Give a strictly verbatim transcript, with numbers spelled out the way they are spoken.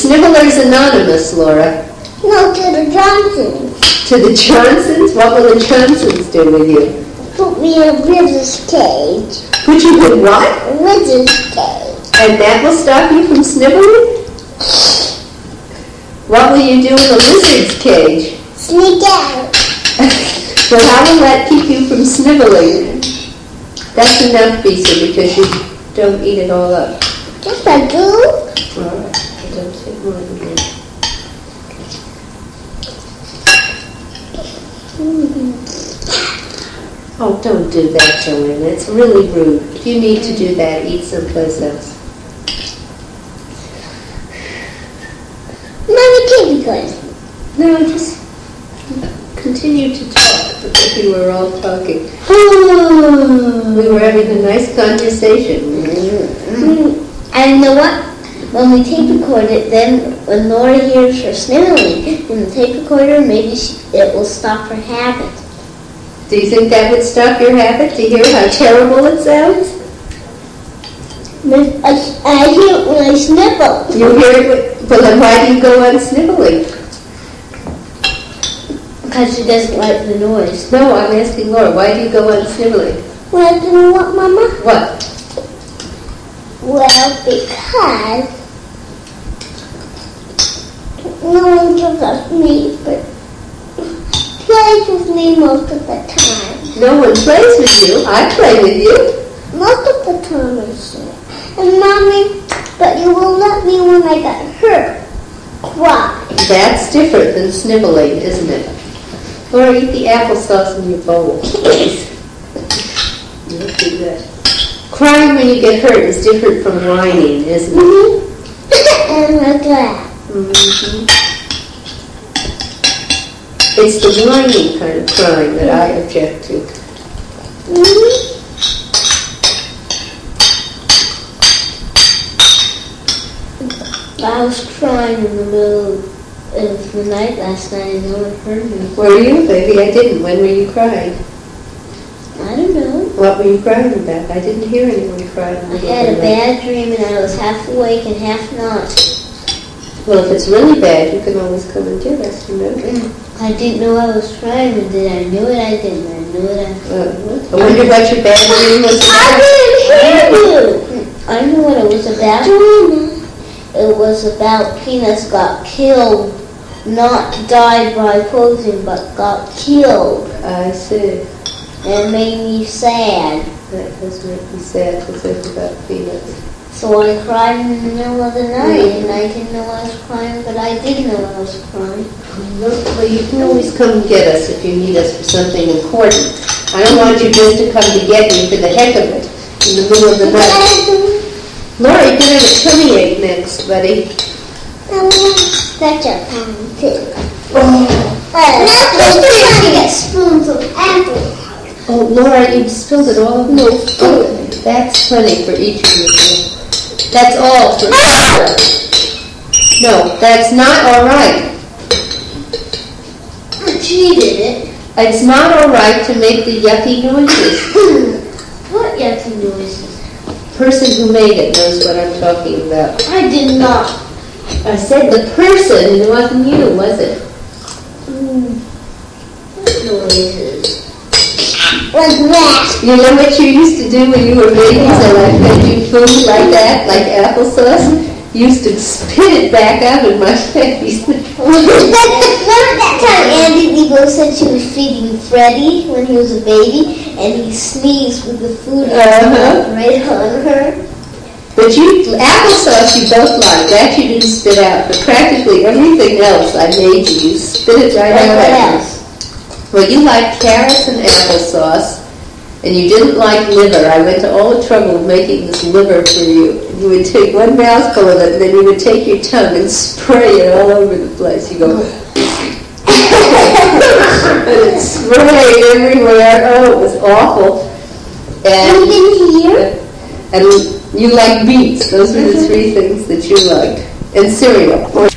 Snivellers Anonymous, Laura. No, to the Johnsons. To the Johnsons? What will the Johnsons do with you? Put me in a wizard's cage. Put you in what? A wizard's cage. And that will stop you from sniveling? What will you do in a lizard's cage? Sneak out. Well, how will that keep you from sniveling? That's enough, Bisa, because you don't eat it all up. Yes, I do. All right. I don't take more than that. Oh, don't do that, Joanne. It's really rude. If you need to do that, eat someplace else. Mommy, can't be good. No, just continue to talk because we were all talking. We were having a nice conversation. And you know what? When we tape record it, then when Laura hears her sniveling in the tape recorder, maybe she, it will stop her habit. Do you think that would stop your habit to hear how terrible it sounds? I, I hear it when I snivel. You hear it? With, well, then why do you go on sniveling? Because she doesn't like the noise. No, I'm asking Laura, why do you go on sniveling? Well, you know what, Mama? What? Well, because no one gives us me, but plays with me most of the time. No one plays with you. I play with you. Most of the time, I say. And Mommy, but you will let me when I got hurt. Cry. That's different than sniveling, isn't it? Laura, eat the applesauce in your bowl, please. Don't do that. Crying when you get hurt is different from whining, isn't it? Mm-hmm. And like that. Mm-hmm. It's the whining kind of crying that I object to. Mm-hmm. I was crying in the middle of the night last night and no one heard me. Were you, baby? I didn't. When were you crying? I don't know. What were you crying about? I didn't hear anyone cry. I had a bad dream and I was half awake and half not. Well, if it's really bad, you can always come and get us, remember? I didn't know I was crying, and then I knew it, I didn't. I knew it, I uh, I wonder what your bad dream was about. I didn't hear you! I knew what it was about. It was about Peanuts got killed, not died by posing, but got killed. I see. And it made me sad. That does make me sad to think about Peanuts. So I cried in the middle of the night, and I didn't know I was crying, but I did know I was crying. Well, you can always come and get us if you need us for something important. I don't want you just to come to get me for the heck of it in the middle of the night. Laura, you can have a tummy ache next, buddy. I want that's a pan too. Oh. Uh, now just trying to get spoons of apple. Oh, Laura, you spilled it all over No. Oh, that's plenty for each of you. That's all for Laura. No, that's not all right. She did it. It's not all right to make the yucky noises. What yucky noises? The person who made it knows what I'm talking about. I did not. I said the person, it wasn't you, was it? Mm. What noises? Like that. You know what you used to do when you were babies and I fed you food like that, like applesauce? You used to spit it back out in my face. Remember that time Andy Beagle said she was feeding Freddie when he was a baby, and he sneezed with the food Uh-huh. right on her? But you, applesauce you both liked. That you didn't spit out. But practically everything else I made you, you spit it right Like out. what at me. else? Well, you liked carrots and applesauce, and you didn't like liver. I went to all the trouble of making this liver for you. You would take one mouthful of it, and then you would take your tongue and spray it all over the place. You go, and it sprayed everywhere. Oh, it was awful. And You didn't hear? and you like beets. Those were the three things that you liked. And cereal. Or